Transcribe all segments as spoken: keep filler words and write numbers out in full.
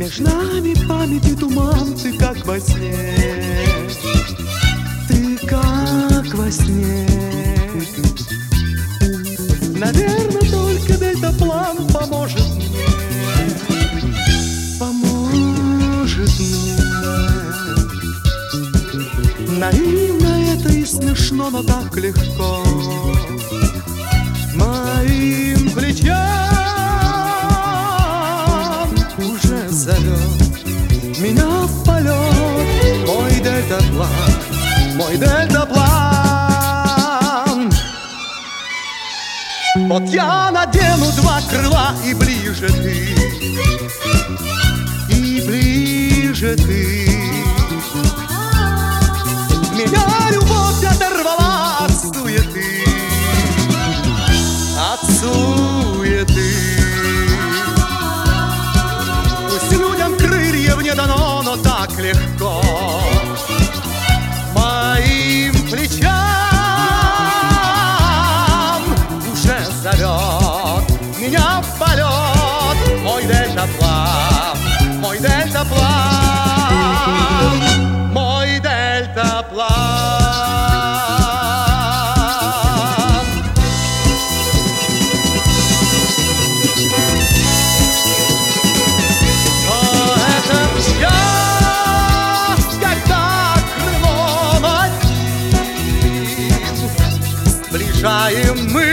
Между нами памяти туман, ты как во сне, ты как во сне. Наверное, только дельтаплан поможет мне, поможет мне. Наивно это и смешно, но так легко. Моим плечам уже зовет меня в полет мой дельтаплан, мой дельтаплан. Вот я надену два крыла, и ближе ты, и ближе ты. Меня любовь оторвала от суеты, от суеты. Пусть людям крыльев не дано, но так легко моим плечам уже зовет меня в полет мой дельтаплан, мой дельтаплан, мой дельтаплан. Сближаем мы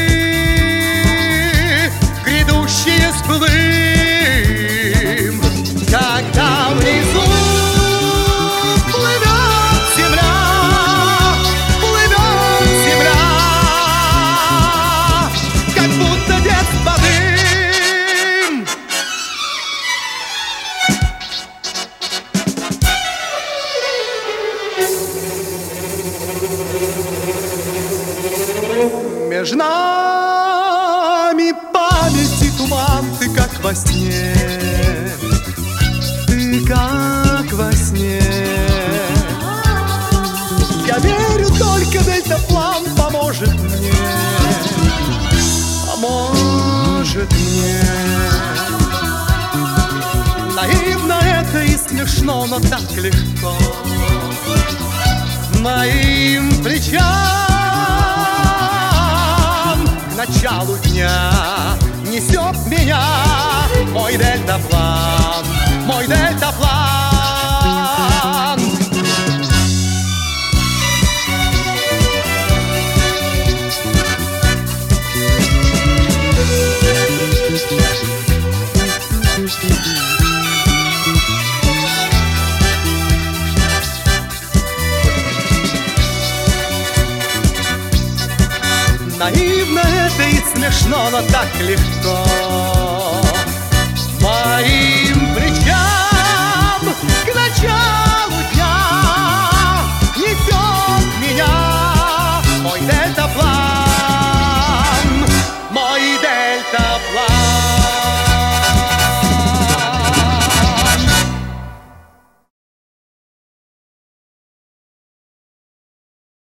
грядущие сплым, когда внизу плывет земля, плывет земля, как будто детство дым. Между нами памяти туман, ты как во сне, ты как во сне. Я верю, только дельтаплан поможет мне, поможет мне. Наивно это и смешно, но так легко моим плечам к началу дня несет меня мой дельтаплан, мой дельтаплан. Наивно это и смешно, но так легко